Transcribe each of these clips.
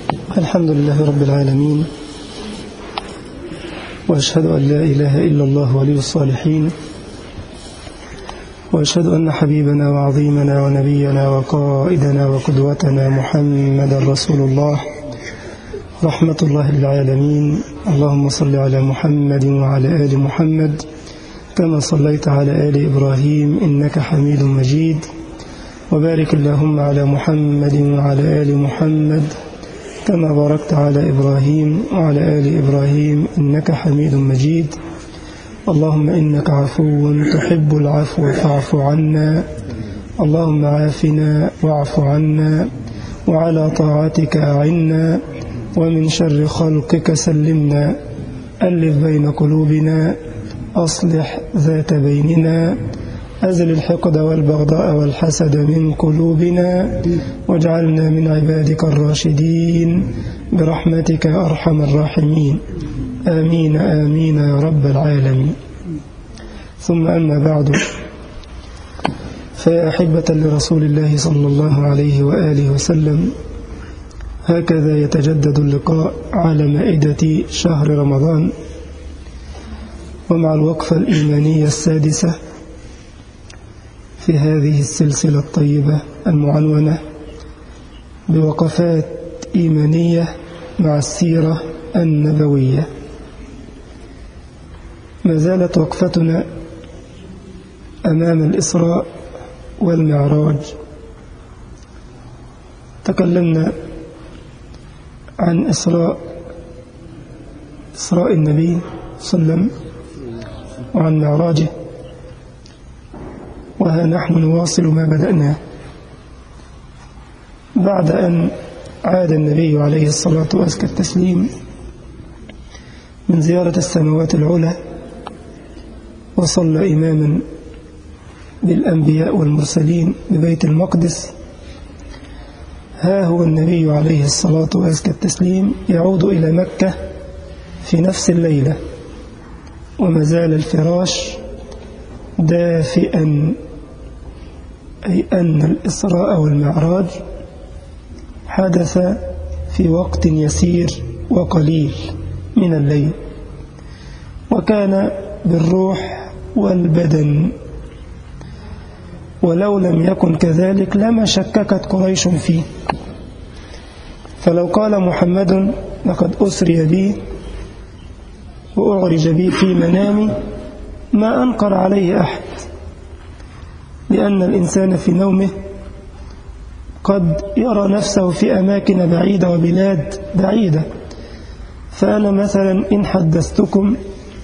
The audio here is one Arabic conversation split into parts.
الحمد لله رب العالمين، وأشهد أن لا إله إلا الله ولي الصالحين، وأشهد أن حبيبنا وعظيمنا ونبينا وقائدنا وقدوتنا محمد رسول الله رحمة الله للعالمين. اللهم صل على محمد وعلى آل محمد كما صليت على آل إبراهيم إنك حميد مجيد، وبارك اللهم على محمد وعلى آل محمد كما باركت على إبراهيم وعلى آل إبراهيم إنك حميد مجيد. اللهم إنك عفو تحب العفو فاعف عنا، اللهم عافنا واعف عنا، وعلى طاعتك أعنا، ومن شر خلقك سلمنا، ألف بين قلوبنا، أصلح ذات بيننا، أزل الحقد والبغضاء والحسد من قلوبنا، واجعلنا من عبادك الراشدين برحمتك أرحم الراحمين. آمين آمين يا رب العالمين. ثم أما بعد، فيا أحبة لرسول الله صلى الله عليه وآله وسلم، هكذا يتجدد اللقاء على مائدة شهر رمضان، ومع الوقفة الإيمانية السادسة في هذه السلسلة الطيبة المعنونة بوقفات إيمانية مع السيرة النبوية. ما زالت وقفتنا أمام الإسراء والمعراج. تكلمنا عن إسراء النبي صلى الله عليه وسلم وعن معراجه، وها نحن نواصل ما بدأناه بعد أن عاد النبي عليه الصلاة وأزكى التسليم من زيارة السماوات العلى، وصلى إماما بالأنبياء والمرسلين ببيت المقدس. ها هو النبي عليه الصلاة وأزكى التسليم يعود إلى مكة في نفس الليلة، وما زال الفراش دافئا، أي أن الإسراء والمعراج حدث في وقت يسير وقليل من الليل، وكان بالروح والبدن، ولو لم يكن كذلك لما شككت قريش فيه. فلو قال محمد لقد أسري بي وأعرج بي في منامي ما أنكر عليه أحد، لأن الإنسان في نومه قد يرى نفسه في أماكن بعيدة وبلاد بعيدة. فأنا مثلا إن حدثتكم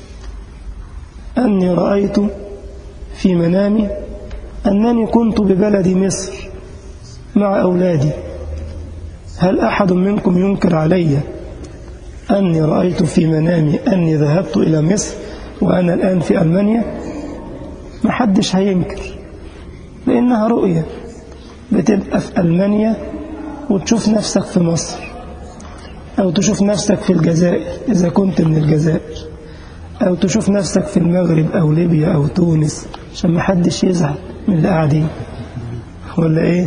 أني رأيت في منامي أنني كنت ببلد مصر مع أولادي، هل أحد منكم ينكر علي أني رأيت في منامي أني ذهبت إلى مصر وأنا الآن في ألمانيا؟ محدش هينكر، لأنها رؤية. بتبقى في ألمانيا وتشوف نفسك في مصر، أو تشوف نفسك في الجزائر إذا كنت من الجزائر، أو تشوف نفسك في المغرب أو ليبيا أو تونس، عشان محدش يزعل من اللي قاعدين، ولا إيه؟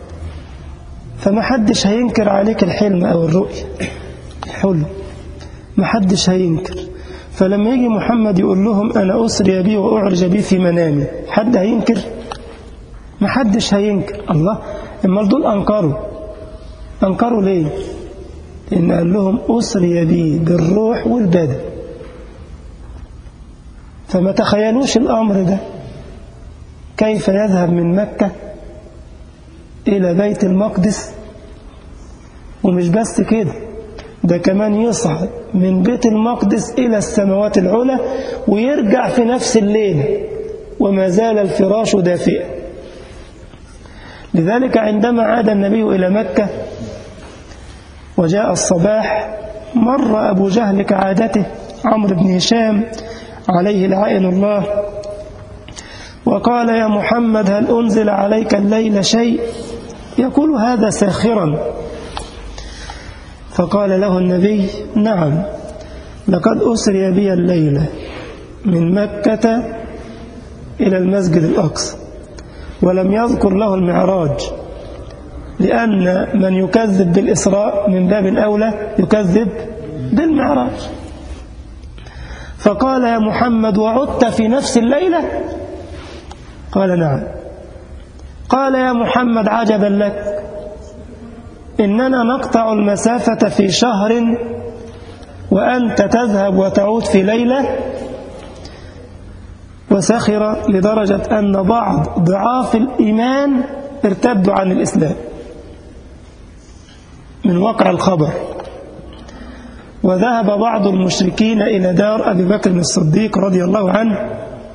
فمحدش هينكر عليك الحلم أو الرؤية الحلم، محدش هينكر. فلما يجي محمد يقول لهم أنا أسري بي وأعرج بي في منامي، حد هينكر؟ محدش هينكر. الله، اما دول أنكروا ليه؟ لأن قال لهم أسري بي بالروح والبدن. فما تخيلوش الأمر ده، كيف يذهب من مكة إلى بيت المقدس، ومش بس كده، ده كمان يصعد من بيت المقدس إلى السماوات العلى ويرجع في نفس الليلة، وما زال الفراش دافئا. لذلك عندما عاد النبي إلى مكة وجاء الصباح، مر أبو جهل كعادته عمرو بن هشام عليه لعائن الله، وقال يا محمد هل أنزل عليك الليل شيء؟ يقول هذا ساخرا. فقال له النبي نعم، لقد أسري بي الليلة من مكة إلى المسجد الأقصى، ولم يذكر له المعراج، لأن من يكذب بالإسراء من باب أولى يكذب بالمعراج. فقال يا محمد وعدت في نفس الليلة؟ قال نعم. قال يا محمد عجبا لك، إننا نقطع المسافة في شهر وأنت تذهب وتعود في ليلة. وسخر لدرجة أن بعض ضعاف الإيمان ارتدوا عن الإسلام من واقع الخبر. وذهب بعض المشركين إلى دار أبي بكر الصديق رضي الله عنه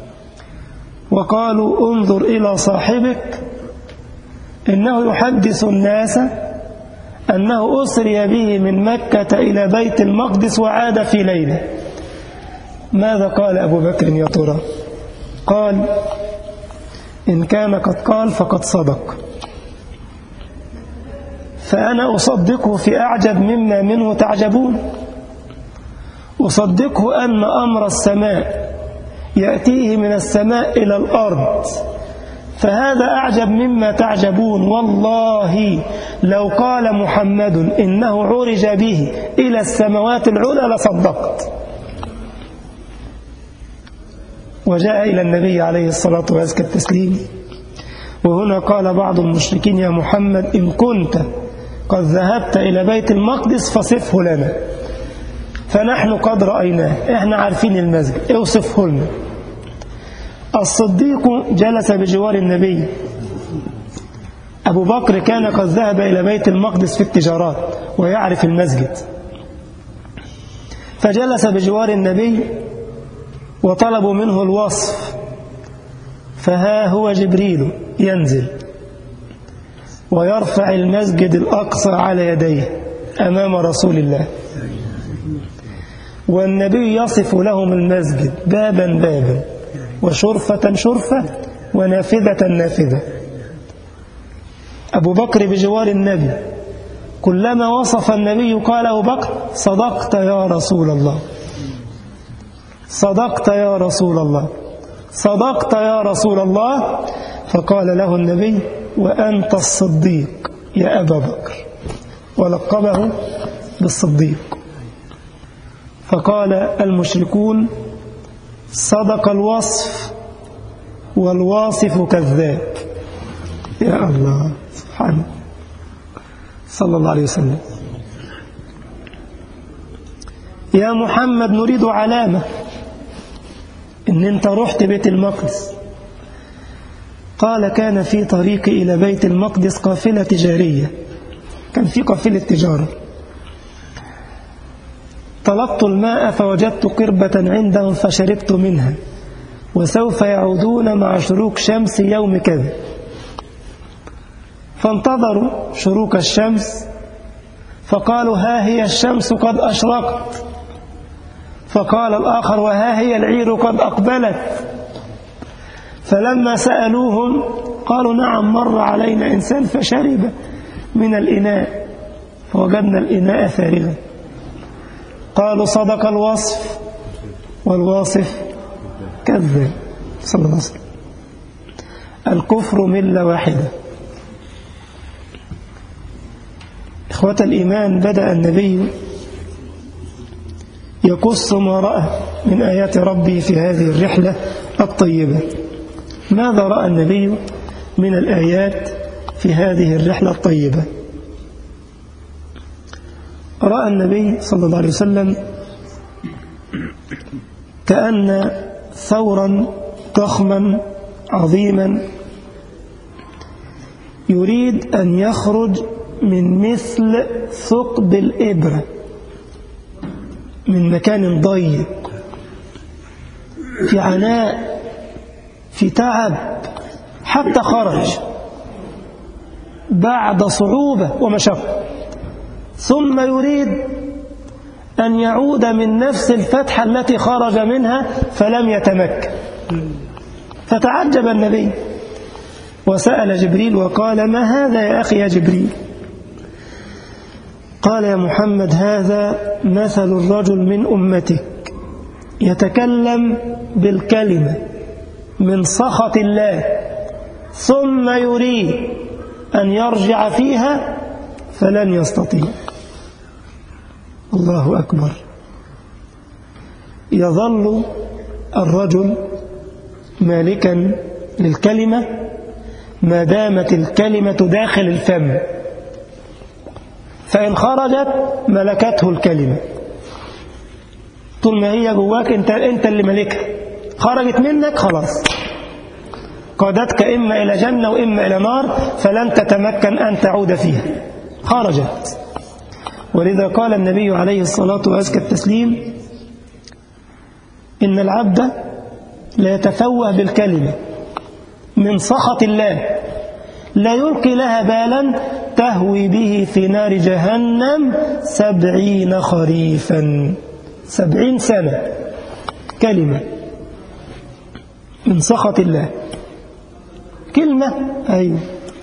وقالوا انظر إلى صاحبك إنه يحدث الناس أنه أسري به من مكة إلى بيت المقدس وعاد في ليلة. ماذا قال أبو بكر يا ترى؟ قال إن كان قد قال فقد صدق، فأنا أصدقه في أعجب مما منه تعجبون. أصدقه أن أمر السماء يأتيه من السماء إلى الأرض، فهذا أعجب مما تعجبون. والله لو قال محمد إنه عرج به إلى السماوات العلى لصدقت. وجاء إلى النبي عليه الصلاة والتسليم، وهنا قال بعض المشركين يا محمد إن كنت قد ذهبت إلى بيت المقدس فصفه لنا، فنحن قد رأيناه، إحنا عارفين المسجد، اوصفه لنا. الصديق جلس بجوار النبي. أبو بكر كان قد ذهب إلى بيت المقدس في التجارات ويعرف المسجد، فجلس بجوار النبي وطلبوا منه الوصف، فها هو جبريل ينزل ويرفع المسجد الأقصى على يديه أمام رسول الله، والنبي يصف لهم المسجد بابا بابا وشرفة شرفة ونافذة نافذة. أبو بكر بجوار النبي، كلما وصف النبي قال أبو بكر صدقت يا رسول الله، صدقت يا رسول الله، صدقت يا رسول الله. فقال له النبي وأنت الصديق يا أبا بكر، ولقبه بالصديق. فقال المشركون صدق الوصف والواصف كذاب. يا الله سبحانه صلى الله عليه وسلم. يا محمد نريد علامة إن أنت رحت بيت المقدس. قال كان في طريقي إلى بيت المقدس قافلة تجارية، كان في قافلة تجارة، طلبت الماء فوجدت قربة عندهم فشربت منها، وسوف يعودون مع شروق شمس يوم كذا. فانتظروا شروق الشمس فقالوا ها هي الشمس قد أشرقت. فقال الآخر وها هي العير قد أقبلت. فلما سألوهم قالوا نعم مر علينا إنسان فشرب من الإناء فوجدنا الإناء فارغا. قالوا صدق الوصف والواصف كذب. صلى الله عليه وسلم. الكفر ملة واحدة. إخوة الإيمان، بدأ النبي يقص ما رأى من آيات ربه في هذه الرحلة الطيبة. ماذا رأى النبي من الآيات في هذه الرحلة الطيبة؟ رأى النبي صلى الله عليه وسلم كأن ثورا ضخما عظيما يريد أن يخرج من مثل ثقب الإبرة، من مكان ضيق في عناء في تعب، حتى خرج بعد صعوبة ومشقة، ثم يريد أن يعود من نفس الفتحة التي خرج منها فلم يتمكن. فتعجب النبي وسأل جبريل وقال ما هذا يا أخي يا جبريل؟ قال يا محمد هذا مثل الرجل من أمتك يتكلم بالكلمة من سخط الله ثم يريد أن يرجع فيها فلن يستطيع. الله أكبر. يظل الرجل مالكا للكلمة ما دامت الكلمة داخل الفم، فإن خرجت ملكته الكلمة. طول ما هي جواك أنت اللي ملكها، خرجت منك خلاص قادتك إما إلى جنة وإما إلى نار، فلن تتمكن أن تعود فيها، خرجت. ولذا قال النبي عليه الصلاة وأزكى التسليم: إن العبد لا يتفوه بالكلمة من سخط الله لا يلقي لها بالا تهوي به في نار جهنم 70 خريفا، 70 سنة. كلمة من سخط الله، كلمة. أيوه.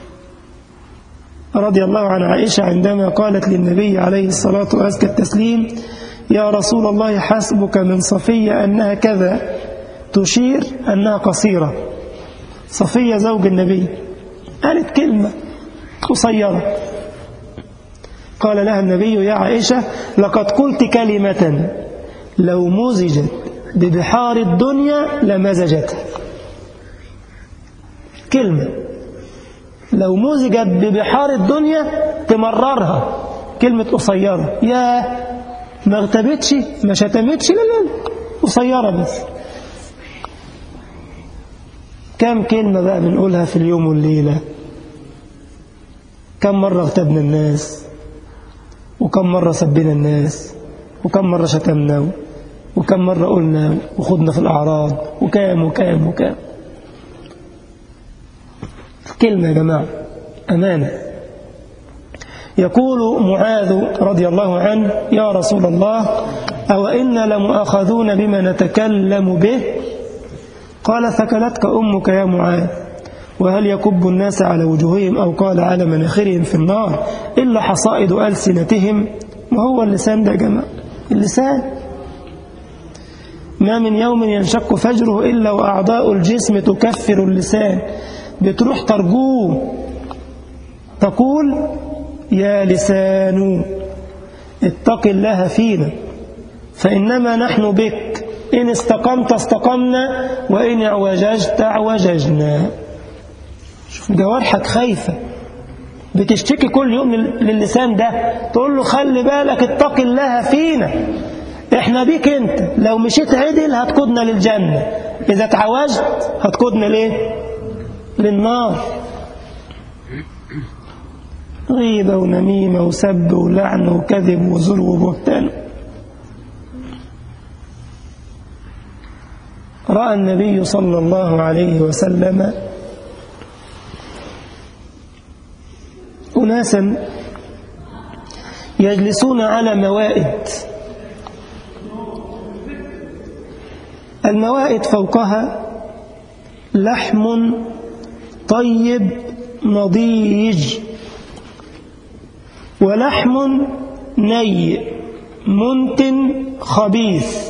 رضي الله عن عائشة عندما قالت للنبي عليه الصلاة وأزكى التسليم: يا رسول الله حسبك من صفية أنها كذا، تشير أنها قصيرة. صفية زوج النبي قالت كلمة قصيرة، قال لها النبي: يا عائشة لقد قلت كلمة لو مزجت ببحار الدنيا لمزجتها. كلمة لو مزجت ببحار الدنيا تمررها، كلمة قصيرة. يا ما اغتبتش ما شتمتش، لا قصيرة بس. كم كلمة بقى بنقولها في اليوم والليلة؟ كم مرة اغتبنا الناس، وكم مرة سبنا الناس، وكم مرة شتمنا، وكم مرة قلنا وخدنا في الأعراض، وكام وكام وكام. كلمة يا جماعة أمانة. يقول معاذ رضي الله عنه: يا رسول الله أو إنا لمؤاخذون بما نتكلم به؟ قال: ثكلتك أمك يا معاذ، وهل يكب الناس على وجوههم أو قال على مناخرهم في النار إلا حصائد ألسنتهم؟ ما هو اللسان ده يا جماعة، اللسان. ما من يوم ينشق فجره إلا وأعضاء الجسم تكفر اللسان، بتروح ترجوه تقول: يا لسان اتق الله فينا فإنما نحن بك، إن استقمت استقمنا وإن اعوججت اعوججنا. شوف جوارحك خايفة، بتشتكي كل يوم للسان ده، تقول له خلي بالك اتق الله فينا، احنا بيك انت، لو مشيت عدل هتقودنا للجنة، إذا اتعوجت هتقودنا ليه؟ للنار. غيبة ونميمة وسب ولعن وكذب وزور وبهتان. رأى النبي صلى الله عليه وسلم أناسا يجلسون على موائد، الموائد فوقها لحم طيب نضيج، ولحم ني منتن خبيث.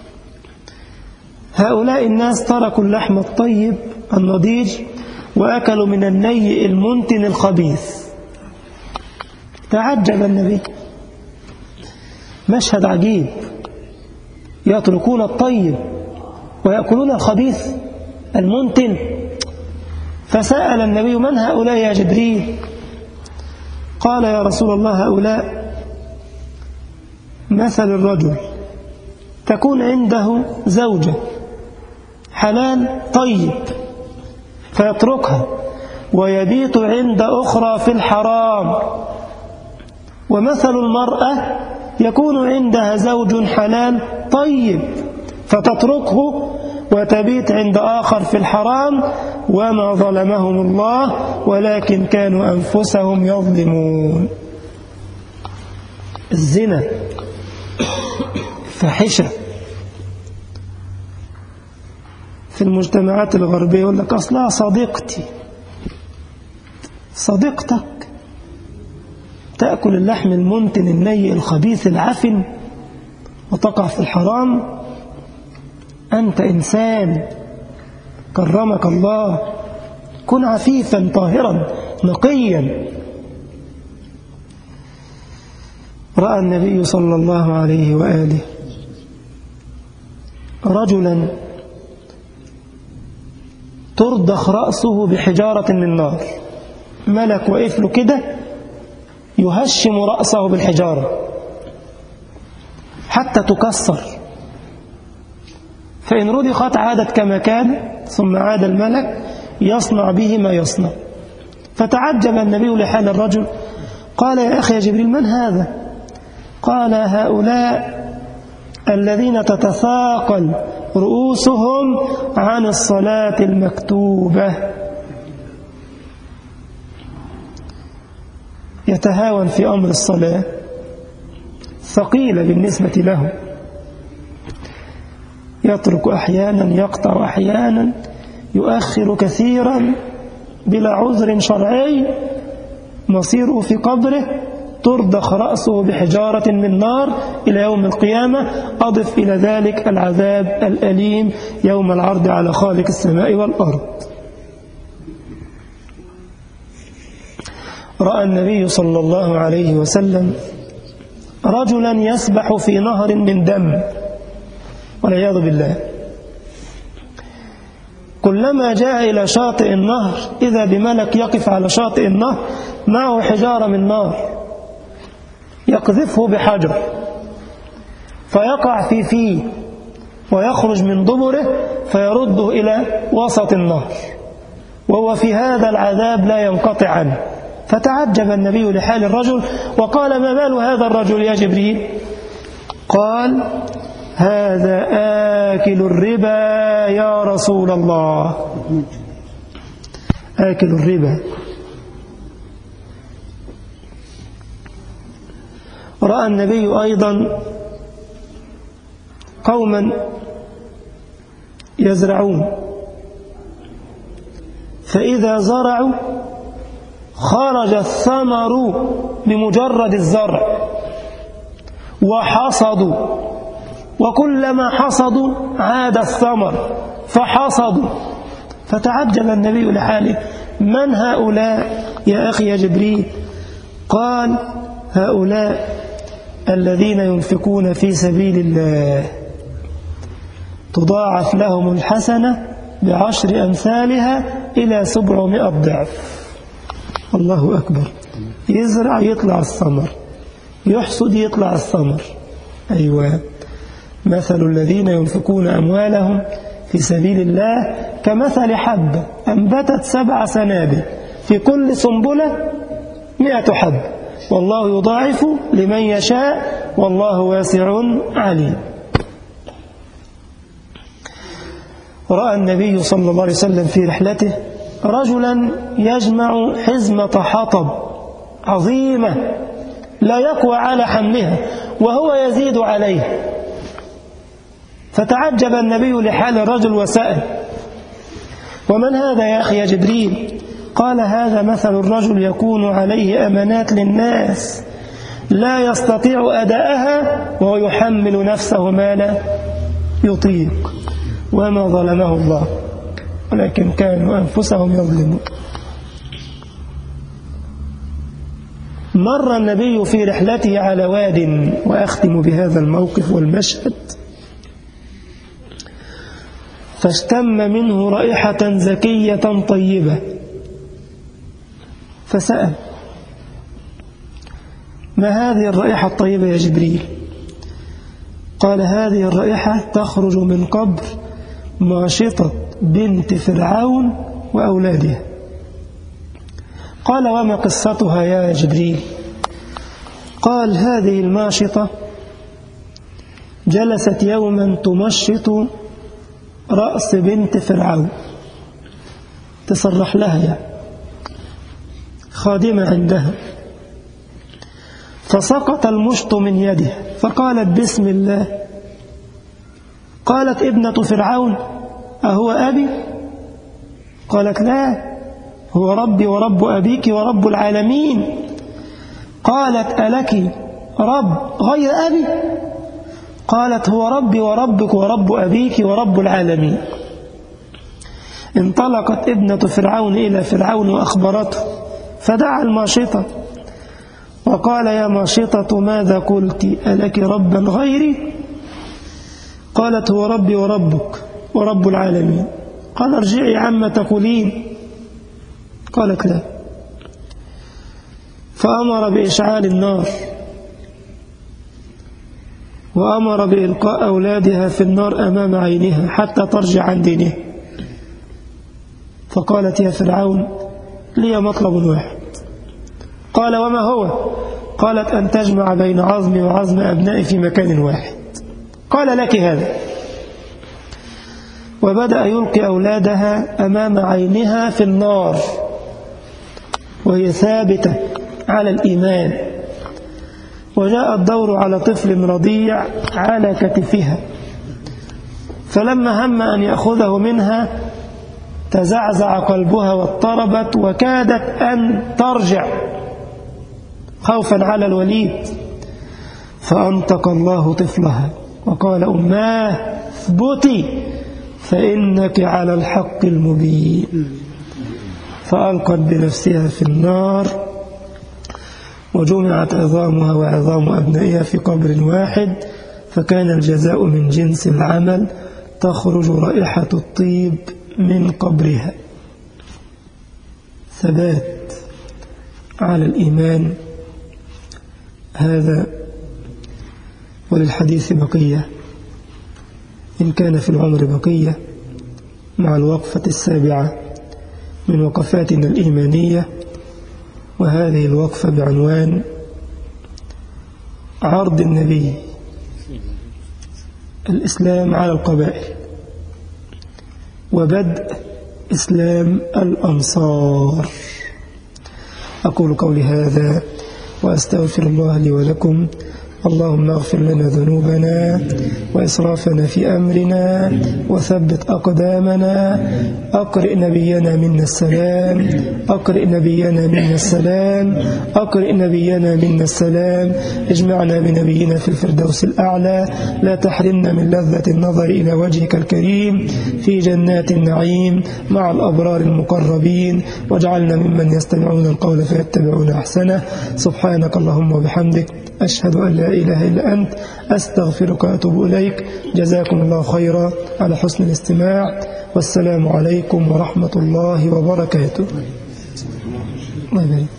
هؤلاء الناس تركوا اللحم الطيب النضيج وأكلوا من الني المنتن الخبيث. تعجب النبي، مشهد عجيب، يتركون الطيب ويأكلون الخبيث المنتن. فسأل النبي: من هؤلاء يا جبريل؟ قال: يا رسول الله هؤلاء مثل الرجل تكون عنده زوجة حلال طيب فيتركها ويبيت عند أخرى في الحرام، ومثل المرأة يكون عندها زوج حلال طيب فتتركه وتبيت عند آخر في الحرام، وما ظلمهم الله ولكن كانوا أنفسهم يظلمون. الزنا فاحشة في المجتمعات الغربية، يقول لك أصلها صديقتي. صديقتك تأكل اللحم المنتن الني الخبيث العفن وتقع في الحرام؟ أنت إنسان كرمك الله، كن عفيفا طاهرا نقيا. رأى النبي صلى الله عليه وآله رجلا ترضخ رأسه بحجارة من نار، ملك وقف له كده يهشم رأسه بالحجارة حتى تكسر، فإن رضخت عادت كما كان، ثم عاد الملك يصنع به ما يصنع. فتعجب النبي لحال الرجل، قال يا أخي يا جبريل من هذا؟ قال هؤلاء الذين تتثاقل رؤوسهم عن الصلاة المكتوبة، يتهاون في أمر الصلاة، ثقيلة بالنسبة له، يترك أحيانا، يقطع أحيانا، يؤخر كثيرا بلا عذر شرعي، مصيره في قبره ترضخ رأسه بحجارة من نار إلى يوم القيامة. أضف إلى ذلك العذاب الأليم يوم العرض على خالق السماء والأرض. رأى النبي صلى الله عليه وسلم رجلا يسبح في نهر من دم، والعياذ بالله. كلما جاء إلى شاطئ النهر إذا بملك يقف على شاطئ النهر معه حجارة من نار، يقذفه بحجر فيقع في فيه ويخرج من دبره فيرده إلى وسط النهر، وهو في هذا العذاب لا ينقطع عنه. فتعجب النبي لحال الرجل وقال ما بال هذا الرجل يا جبريل؟ قال هذا آكل الربا يا رسول الله. آكل الربا. رأى النبي أيضا قوما يزرعون، فإذا زرعوا خرج الثمر بمجرد الزرع، وحصدوا، وكلما حصدوا عاد الثمر فحصدوا. فتعجب النبي لحاله من هؤلاء يا أخي يا جبريل؟ قال هؤلاء الذين ينفقون في سبيل الله تضاعف لهم الحسنة ب10 أمثالها إلى 700 ضعف. الله أكبر. يزرع يطلع الثمر، يحصد يطلع الثمر. أيوة، مثل الذين ينفقون أموالهم في سبيل الله كمثل حبة أنبتت 7 سنابل في كل سنبلة 100 حبة، والله يضاعف لمن يشاء والله واسع عليم. رأى النبي صلى الله عليه وسلم في رحلته رجلا يجمع حزمة حطب عظيمة لا يقوى على حملها وهو يزيد عليه. فتعجب النبي لحال الرجل وسأل ومن هذا يا أخي يا جبريل؟ قال هذا مثل الرجل يكون عليه أمانات للناس لا يستطيع أداءها وهو يحمل نفسه ما لا يطيق، وما ظلمه الله ولكن كانوا أنفسهم يظلمون. مر النبي في رحلته على واد، وأختم بهذا الموقف والمشهد، فاشتم منه رائحة زكية طيبة، فسأل ما هذه الرائحة الطيبة يا جبريل؟ قال هذه الرائحة تخرج من قبر ماشطة بنت فرعون وأولادها. قال وما قصتها يا جبريل؟ قال هذه الماشطة جلست يوما تمشط رأس بنت فرعون، تصرح لها خادمة عندها، فسقط المشط من يدها فقالت بسم الله. قالت ابنة فرعون أهو أبي؟ قالت لا، هو ربي ورب أبيك ورب العالمين. قالت ألك رب غير أبي؟ قالت هو ربي وربك ورب أبيك ورب العالمين. انطلقت ابنة فرعون إلى فرعون وأخبرته فدعا الماشطة وقال يا ماشطة ماذا قلت؟ ألك ربا غيري؟ قالت هو ربي وربك ورب العالمين. قال ارجعي عما تقولين. قالت لا. فأمر بإشعال النار وأمر بإلقاء أولادها في النار أمام عينها حتى ترجع عن دينها. فقالت يا فرعون لي مطلب واحد. قال وما هو؟ قالت أن تجمع بين عظمي وعظم أبنائي في مكان واحد. قال لك هذا. وبدأ يلقي أولادها أمام عينها في النار وهي ثابتة على الإيمان. وجاء الدور على طفل رضيع على كتفها، فلما هم أن يأخذه منها تزعزع قلبها واضطربت وكادت أن ترجع خوفا على الوليد. فأنطق الله طفلها وقال أماه اثبتي فإنك على الحق المبين. فألقت بنفسها في النار وجمعت عظامها وعظام أبنائها في قبر واحد، فكان الجزاء من جنس العمل، تخرج رائحة الطيب من قبرها. ثبات على الإيمان هذا. وللحديث بقية إن كان في العمر بقية، مع الوقفة السابعة من وقفاتنا الإيمانية، وهذه الوقفة بعنوان عرض النبي الإسلام على القبائل وبدء إسلام الأنصار. أقول قولي هذا وأستغفر الله لي ولكم. اللهم اغفر لنا ذنوبنا وإسرافنا في أمرنا وثبت أقدامنا. أقرئ نبينا منا السلام، أقرئ نبينا منا السلام، أقرئ نبينا منا السلام. اجمعنا بنبينا في الفردوس الأعلى. لا تحرمنا من لذة النظر إلى وجهك الكريم في جنات النعيم مع الأبرار المقربين، واجعلنا ممن يستمعون القول فيتبعون أحسنه. سبحانك اللهم وبحمدك، أشهد أن لا إله إلا أنت، أستغفرك وأتوب إليك. جزاكم الله خيرا على حسن الاستماع، والسلام عليكم ورحمة الله وبركاته. الله يبارك.